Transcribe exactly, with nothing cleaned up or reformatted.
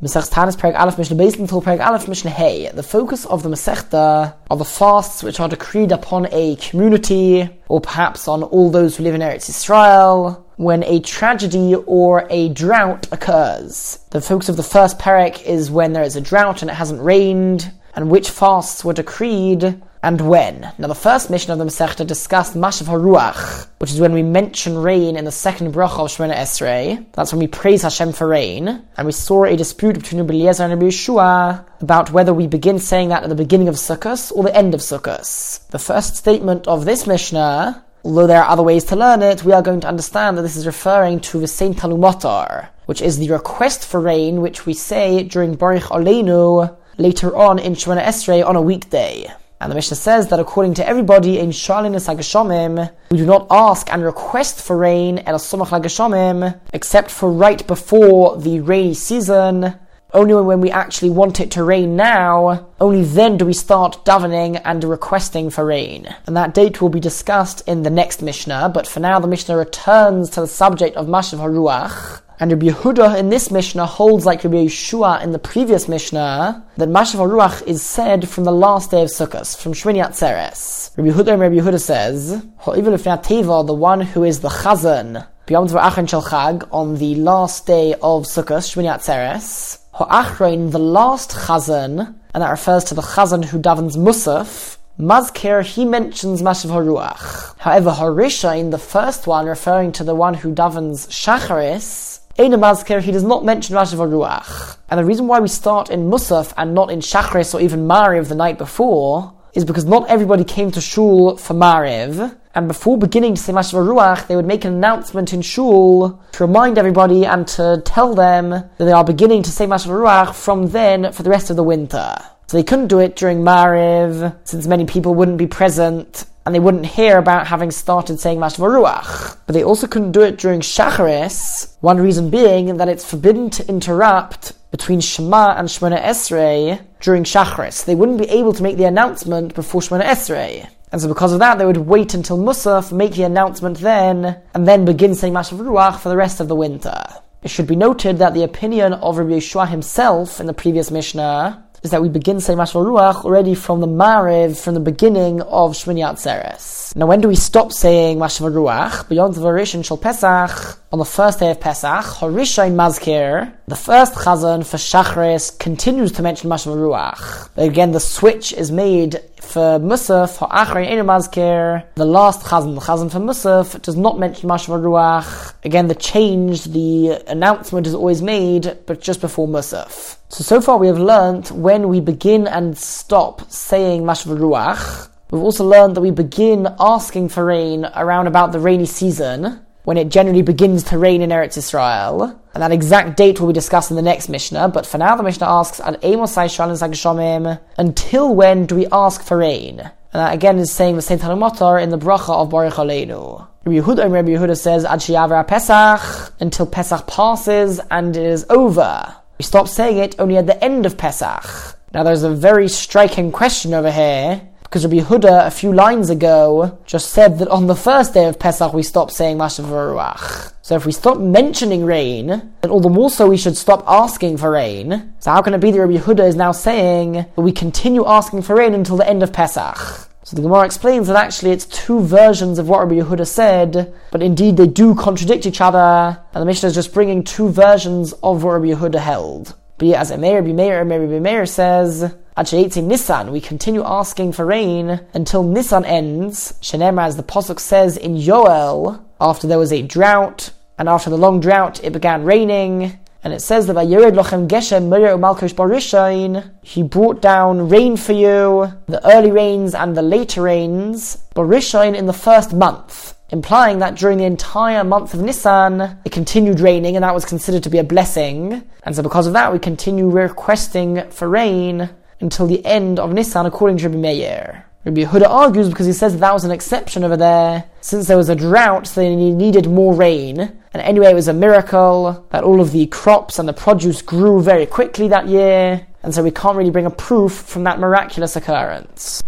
Masechta Tanis Perek Aleph Mishnah Beis until Perek Aleph Mishnah Hey. The focus of the Masechta are the fasts which are decreed upon a community, or perhaps on all those who live in Eretz Yisrael, when a tragedy or a drought occurs. The focus of the first Perek is when there is a drought and it hasn't rained, and which fasts were decreed, and when. Now the first Mishnah of the Masechta discussed Mashav HaRuach, which is when we mention rain in the second bracha of Shemona Esrei. That's when we praise Hashem for rain. And we saw a dispute between Rabbi Eliezer and Rabbi Yeshua about whether we begin saying that at the beginning of Sukkot or the end of Sukkot. The first statement of this Mishnah, although there are other ways to learn it, we are going to understand that this is referring to the V'sein Talu Matar, which is the request for rain which we say during Baruch Aleinu later on in Shemona Esrei on a weekday. And the Mishnah says that according to everybody in Shalin Sagashomim, we do not ask and request for rain at a Sumach Lagashomim, except for right before the rainy season. Only when we actually want it to rain now, only then do we start davening and requesting for rain. And that date will be discussed in the next Mishnah, but for now the Mishnah returns to the subject of Mashav HaRuach. And Rabbi Yehuda in this Mishnah holds like Rabbi Yeshua in the previous Mishnah, that Mashav HaRuach is said from the last day of Sukkot, from Shmini Atzeres. Rabbi Yehuda and Rabbi Yehuda says, Ho'ivul Lefnei Teva, the one who is the Chazan, B'yom Tov Achren Shel Chag, on the last day of Sukkot, Shmini Atzeres, Ho'achrein, the last Chazan, and that refers to the Chazan who davens Musaf, Mazker, he mentions Mashav HaRuach. However, Harishain, the first one, referring to the one who davens Shacharis, Eina Mazker, he does not mention Mashav HaRuach. And the reason why we start in Musaf and not in Shacharis or even Mariv the night before is because not everybody came to Shul for Mariv, and before beginning to say Mashav HaRuach, they would make an announcement in Shul to remind everybody and to tell them that they are beginning to say Mashav HaRuach from then for the rest of the winter. So they couldn't do it during Mariv, since many people wouldn't be present, and they wouldn't hear about having started saying Mashav HaRuach. But they also couldn't do it during Shacharis, one reason being that it's forbidden to interrupt between Shema and Shemona Esrei during Shacharis. They wouldn't be able to make the announcement before Shemona Esrei. And so because of that, they would wait until Musaf, make the announcement then, and then begin saying Mashav HaRuach for the rest of the winter. It should be noted that the opinion of Rabbi Yeshua himself in the previous Mishnah is that we begin saying Mashav HaRuach already from the Mariv, from the beginning of Shmini Atzeres. Now when do we stop saying Mashav HaRuach? B'yom Tov Rishon Shel Pesach, on the first day of Pesach, Harishain Mazkir, the first Chazan for Shacharis continues to mention Mashav HaRuach. But again, the switch is made for Musaf, Ha'achrein Eina Mazkir, the last Chazan, the Chazan for Musaf, does not mention Mashav HaRuach. Again, the change, the announcement is always made, but just before Musaf. So, so far we have learnt when we begin and stop saying Mashav HaRuach. We've also learned that we begin asking for rain around about the rainy season, when it generally begins to rain in Eretz Yisrael. And that exact date will be discussed in the next Mishnah, but for now the Mishnah asks, Ad Eimosai Shalin Sagashomim, until when do we ask for rain? And that again is saying the V'sein Talu Matar in the bracha of Baruch Aleinu. Rabbi Yehuda and Rabbi Yehuda says, Ad Sheyaver Pesach, until Pesach passes and it is over. We stop saying it only at the end of Pesach. Now there's a very striking question over here, because Rabbi Yehuda a few lines ago just said that on the first day of Pesach we stop saying Mashav HaRuach. So if we stop mentioning rain, then all the more so we should stop asking for rain. So how can it be that Rabbi Yehuda is now saying that we continue asking for rain until the end of Pesach? So the Gemara explains that actually it's two versions of what Rabbi Yehuda said, but indeed they do contradict each other, and the Mishnah is just bringing two versions of what Rabbi Yehuda held. Be it as Meir, Rabbi Meir, Rabbi Meir says, Ad Sheyitzei Nisan, we continue asking for rain until Nisan ends. Shenemar, as the Pasuk says in Yoel, after there was a drought, and after the long drought it began raining, and it says that Vayered Lochem Geshem Meir Umalkosh Barishain, he brought down rain for you, the early rains and the later rains, Barishain in the first month, implying that during the entire month of Nisan, it continued raining, and that was considered to be a blessing. And so because of that, we continue requesting for rain until the end of Nisan, according to Rabbi Meir. Rabbi Yehuda argues because he says that, that was an exception over there, since there was a drought, so they needed more rain. And anyway, it was a miracle that all of the crops and the produce grew very quickly that year, and so we can't really bring a proof from that miraculous occurrence.